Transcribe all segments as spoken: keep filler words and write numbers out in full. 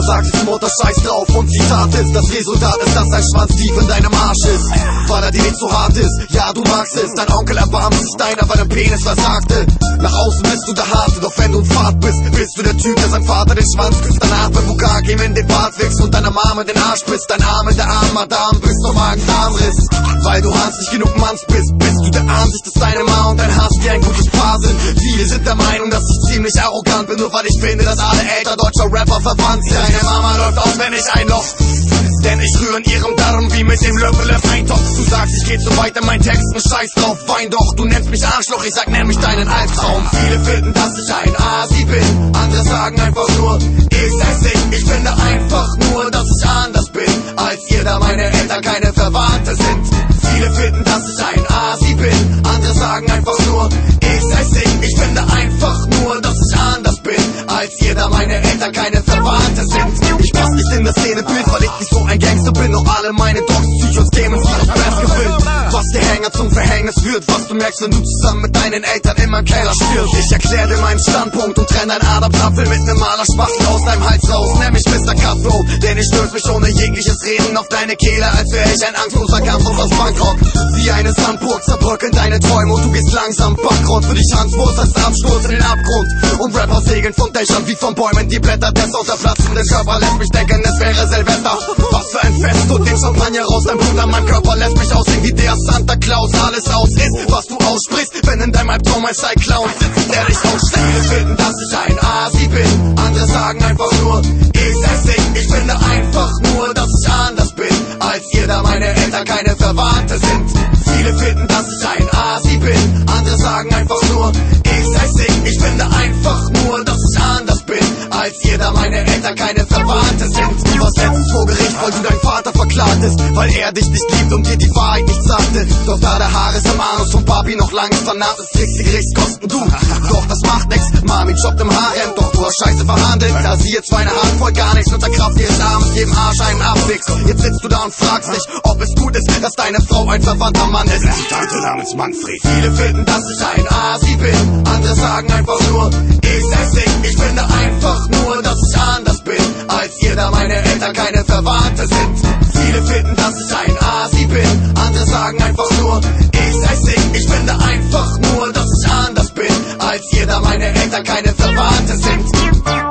sagt es Mutter, scheiß drauf. Und Zitat ist, das Resultat ist, dass dein Schwanz tief in deinem Arsch ist, weil er dir nicht so hart ist. Ja, du magst es, dein Onkel erbarmt sich deiner, weil dein Penis versagte. Nach außen bist du der Harte, doch wenn du ein Fahrt bist, bist du der Typ, der sein Vater den Schwanz küsst. Danach beim Bukake ihm in den Bart wächst und deiner Mama den Arsch bist. Dein Arm in der Arm, Madame, bis zum Magen-Darm-Riss. Weil du Hans nicht genug Manns bist, bist du der Ansicht, dass deine Ma und dein Hass wie ein gutes Paar sind. Viele sind der Meinung, dass ich ziemlich arrogant bin, nur weil ich finde, dass alle Eltern deutscher Rapper verwandt sind. Deine Mama läuft aus, wenn ich ein Loch, denn ich rühre in ihrem Darm wie mit dem Löffel im Eintopf. Du sagst, ich geh zu weit in meinen Texten, scheiß drauf, wein doch. Du nennst mich Arschloch, ich sag, nenn mich deinen Albtraum. Viele finden, dass ich ein Asi bin, andere sagen einfach nur, ich sei's nicht. Ich finde einfach nur, dass ich anders bin, als ihr, da meine Eltern keine Verwandte sind. Viele finden, dass ich ein Asi bin, andere sagen einfach nur, ich sei's nicht. Ich finde einfach nur, dass ich anders bin, als ihr, da meine Eltern keine Verwandte sind. Ich pass nicht in das Szenebild, weil ich nicht so ein Gangster bin. Doch alle meine Dogs, Psychos, Demons, die aus Baskerville. Was der Hänger zum Verhängnis wird, was du merkst, wenn du zusammen mit deinen Eltern in meinem Keller stirbst. Ich erklär dir meinen Standpunkt und trenn dein Adamsapfel mit nem Malerspachtel aus deinem Hals raus. Nenn mich Mister Cutthroat, denn ich stöß mich ohne jegliches Reden auf deine Kehle, als wär ich ein angstloser Kampf aus Bangkok. Wie eine Sandburg zerbröckeln deine Träume und du gehst langsam bankrott. Für dich Hanswurst als Absturz in den Abgrund. Und Rapper segeln von Dächern wie von Bäumen. Die Blätter des unterplatzenden Körper lässt mich denken, es wäre Silvester. Was für ein Fest und den Champagner raus. Dein Blut an meinem Körper lässt mich aussehen wie der Santa Claus. Alles aus ist, was du aussprichst, wenn in deinem Albtraum ein Cyclown sitzt, der dich ausschlägt. Viele finden, dass ich ein Asi bin, andere sagen einfach nur, ich sei's nicht. Ich finde einfach nur, dass ich anders bin, als ihr, da meine Eltern keine Verwandte sind. Viele finden, dass ich ein Asi bin, andere sagen einfach nur, ich sei's nicht. Ich finde einfach nur, dass ich anders bin, als ihr, da meine Eltern keine Verwandte sind. Du warst letztens vor Gericht, weil du deinen Vater verklagtest, weil er dich nicht liebt und dir die Wahrheit nicht sagte. Doch da der Haar ist am Anus von Papi noch lang ist vernarrt, ist kriegst die Gerichtskosten du. Doch das macht nix, Mami jobbt im Harem, doch du hast Scheiße verhandelt. Da sie jetzt meine Hand voll gar nichts unter Kraft ihres Armes jedem Arsch einen abwichst. Jetzt sitzt du da und fragst dich, ob es gut ist, dass deine Frau ein verwandter Mann ist. Tante namens Manfred. Viele finden, dass ich ein Asi bin, andere sagen einfach nur, ich sei's nicht. Ich finde einfach nur, dass ich anders bin, als ihr, da meine Eltern keine Verwandte sind. Viele finden, dass ich ein Asi bin, andere sagen einfach nur, ich sei's nicht. Ich finde einfach nur, dass ich anders bin, als ihr, da meine Eltern keine Verwandte sind.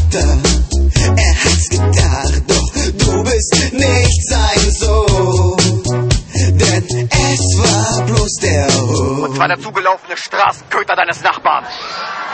dachte, er hat's gedacht, doch du bist nicht sein Sohn, denn es war bloß der Hund. Und zwar der zugelaufene Straßenköter deines Nachbarn.